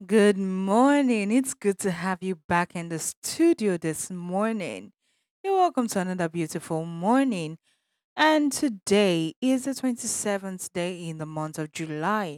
Good morning. It's good to have you back in the studio this morning. You're welcome to another beautiful morning. And today is the 27th day in the month of July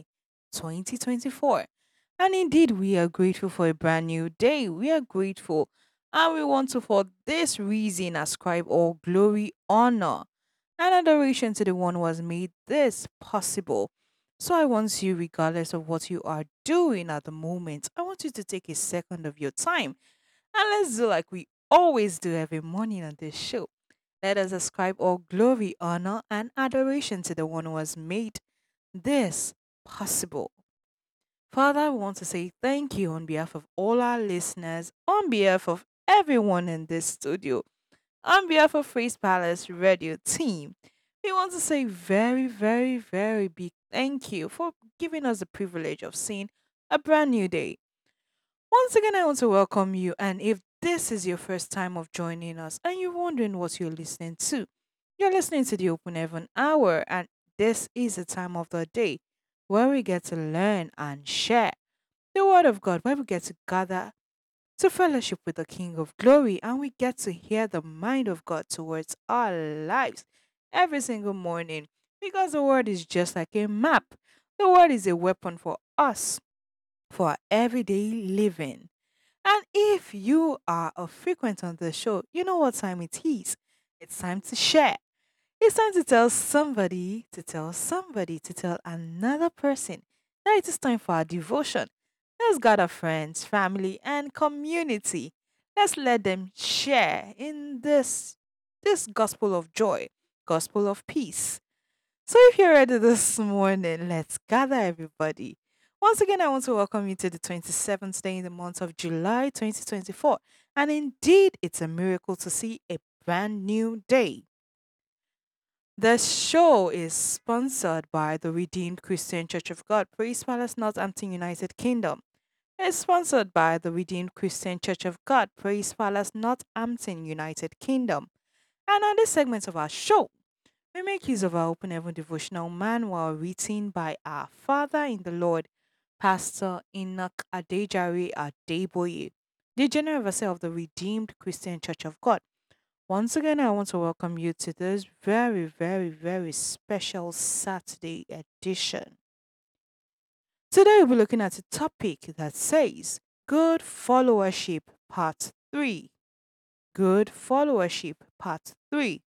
2024. And indeed, we are grateful for a brand new day. We are grateful. And we want to, for this reason, ascribe all glory, honor, and adoration to the one who has made this possible. So I want you, regardless of what you are doing at the moment, I want you to take a second of your time and let's do like we always do every morning on this show. Let us ascribe all glory, honor, and adoration to the one who has made this possible. Father, I want to say thank you on behalf of all our listeners, on behalf of everyone in this studio, on behalf of Praise Palace Radio team. We want to say very, very, very big thank you for giving us the privilege of seeing a brand new day. Once again, I want to welcome you. And if this is your first time of joining us and you're wondering what you're listening to, you're listening to the Open Heaven Hour. And this is a time of the day where we get to learn and share the Word of God, where we get to gather to fellowship with the King of Glory and we get to hear the mind of God towards our lives every single morning because the Word is just like a map. The Word is a weapon for us for our everyday living. And if you are a frequent on the show, you know what time it is. It's time to share. It's time to tell somebody, to tell somebody, to tell another person that it is time for our devotion. Let's gather friends, family, and community. Let's let them share in this gospel of joy, gospel of peace. So if you're ready this morning, let's gather everybody. Once again, I want to welcome you to the 27th day in the month of July 2024. And indeed, it's a miracle to see a brand new day. The show is sponsored by the Redeemed Christian Church of God, Praise Palace, Northampton, United Kingdom. It's sponsored by the Redeemed Christian Church of God, Praise Palace, Northampton, United Kingdom. And on this segment of our show, we make use of our Open Heaven devotional manual written by our Father in the Lord, Pastor Enoch Adejare Adeboye, the General Overseer of the Redeemed Christian Church of God. Once again, I want to welcome you to this very, very, very special Saturday edition. Today, we'll be looking at a topic that says Good Followership Part 3. Good Followership Part 3.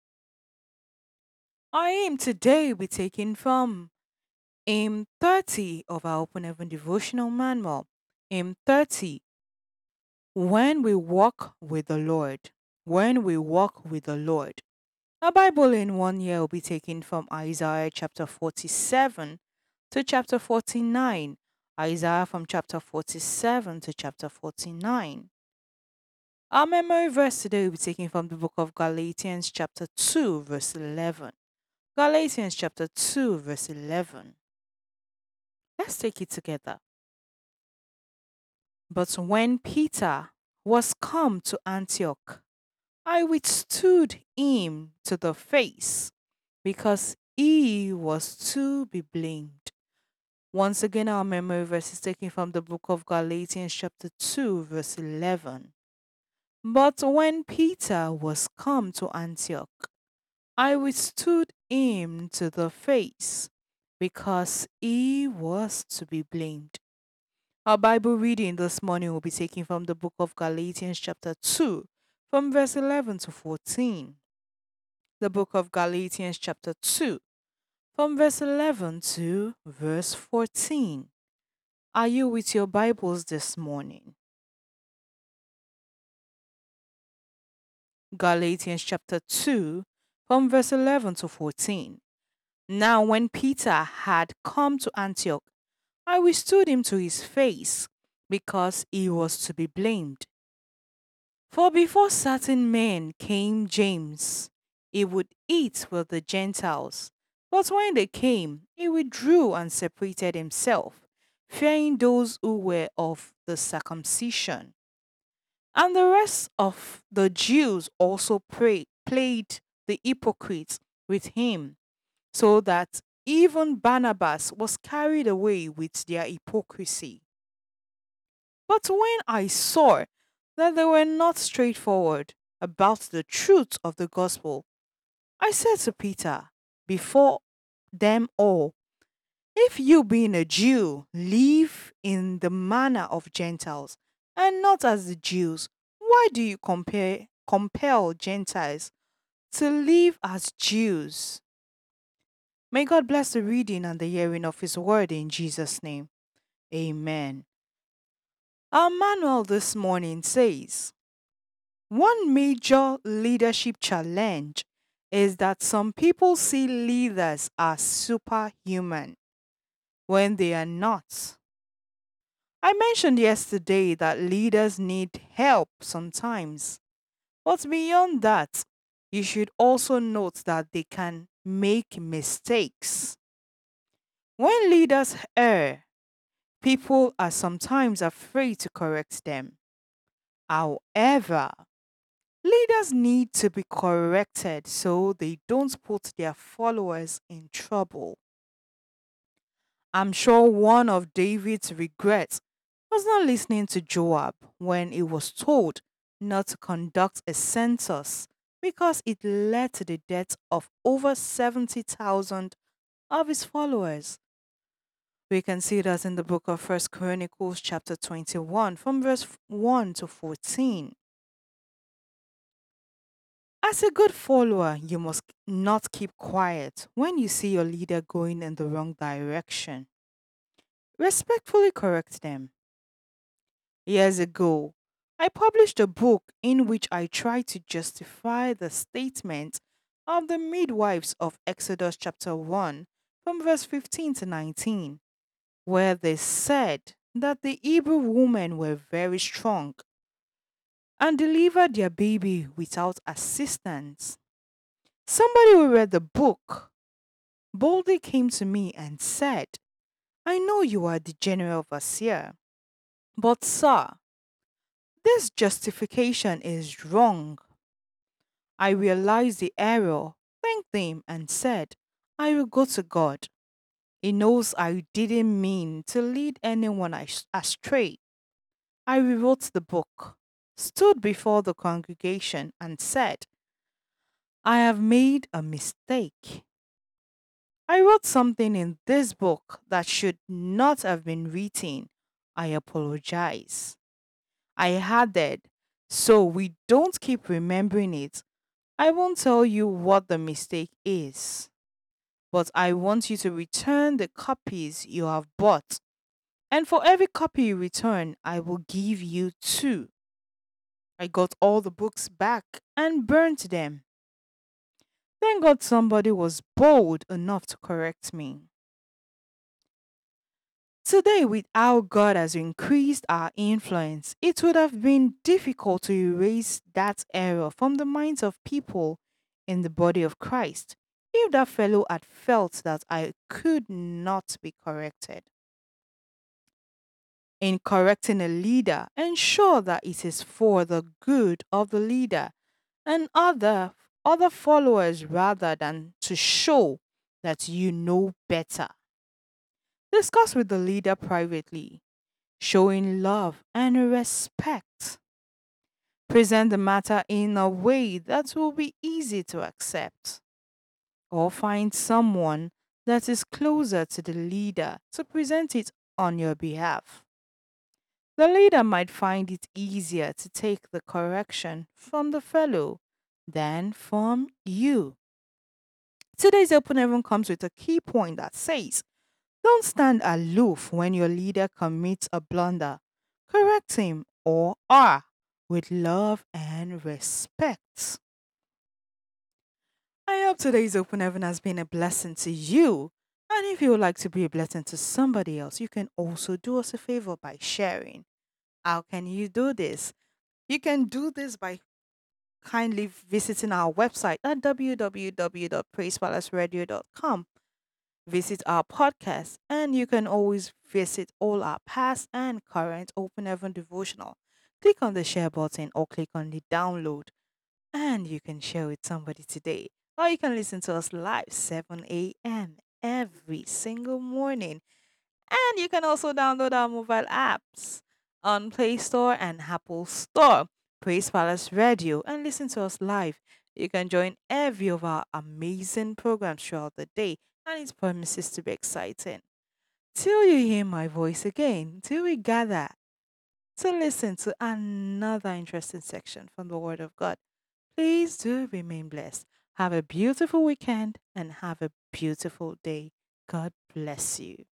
Our aim today will be taken from Aim 30 of our Open Heaven devotional manual. Aim 30. When we walk with the Lord. When we walk with the Lord. Our Bible in 1 year will be taken from Isaiah chapter 47 to chapter 49. Isaiah from chapter 47 to chapter 49. Our memory verse today will be taken from the book of Galatians chapter 2 verse 11. Galatians chapter 2 verse 11. Let's take it together. But when Peter was come to Antioch, I withstood him to the face, because he was to be blamed. Once again, our memory verse is taken from the book of Galatians, chapter 2, verse 11. But when Peter was come to Antioch, I withstood him to the face, because he was to be blamed. Our Bible reading this morning will be taken from the book of Galatians, chapter 2, from verse 11 to 14. The book of Galatians, chapter 2, from verse 11 to verse 14. Are you with your Bibles this morning? Galatians, chapter 2, from verse 11 to 14. Now, when Peter had come to Antioch, I withstood him to his face, because he was to be blamed. For before certain men came James, he would eat with the Gentiles. But when they came, he withdrew and separated himself, fearing those who were of the circumcision. And the rest of the Jews also played the hypocrites with him, so that even Barnabas was carried away with their hypocrisy. But when I saw that they were not straightforward about the truth of the gospel, I said to Peter before them all, if you, being a Jew, live in the manner of Gentiles and not as the Jews, why do you compel Gentiles to live as Jews? May God bless the reading and the hearing of His word in Jesus' name. Amen. Our manual this morning says one major leadership challenge is that some people see leaders as superhuman when they are not. I mentioned yesterday that leaders need help sometimes, but beyond that, you should also note that they can make mistakes. When leaders err, people are sometimes afraid to correct them. However, leaders need to be corrected so they don't put their followers in trouble. I'm sure one of David's regrets was not listening to Joab when he was told not to conduct a census because it led to the death of over 70,000 of his followers. We can see that in the book of First Chronicles chapter 21 from verse 1 to 14. As a good follower, you must not keep quiet when you see your leader going in the wrong direction. Respectfully correct them. Years ago, I published a book in which I tried to justify the statement of the midwives of Exodus chapter 1 from verse 15 to 19, where they said that the Hebrew women were very strong and delivered their baby without assistance. Somebody who read the book boldly came to me and said, I know you are the general overseer, but sir, this justification is wrong. I realized the error, thanked him, and said, I will go to God. He knows I didn't mean to lead anyone astray. I rewrote the book, stood before the congregation, and said, I have made a mistake. I wrote something in this book that should not have been written. I apologize. I added, so we don't keep remembering it. I won't tell you what the mistake is, but I want you to return the copies you have bought. And for every copy you return, I will give you two. I got all the books back and burnt them. Thank God somebody was bold enough to correct me. Today, with how God has increased our influence, it would have been difficult to erase that error from the minds of people in the body of Christ if that fellow had felt that I could not be corrected. In correcting a leader, ensure that it is for the good of the leader and other followers rather than to show that you know better. Discuss with the leader privately, showing love and respect. Present the matter in a way that will be easy to accept. Or find someone that is closer to the leader to present it on your behalf. The leader might find it easier to take the correction from the fellow than from you. Today's open heaven comes with a key point that says, don't stand aloof when your leader commits a blunder. Correct him or her with love and respect. I hope today's open heaven has been a blessing to you. And if you would like to be a blessing to somebody else, you can also do us a favor by sharing. How can you do this? You can do this by kindly visiting our website at www.praisepalaceradio.com. Visit our podcast, and you can always visit all our past and current Open Heaven devotional. Click on the share button or click on the download, and you can share with somebody today. Or you can listen to us live 7 a.m. every single morning. And you can also download our mobile apps on Play Store and Apple Store. Praise Palace Radio and listen to us live. You can join every of our amazing programs throughout the day, and it promises to be exciting. Till you hear my voice again, till we gather to listen to another interesting section from the Word of God. Please do remain blessed. Have a beautiful weekend and have a beautiful day. God bless you.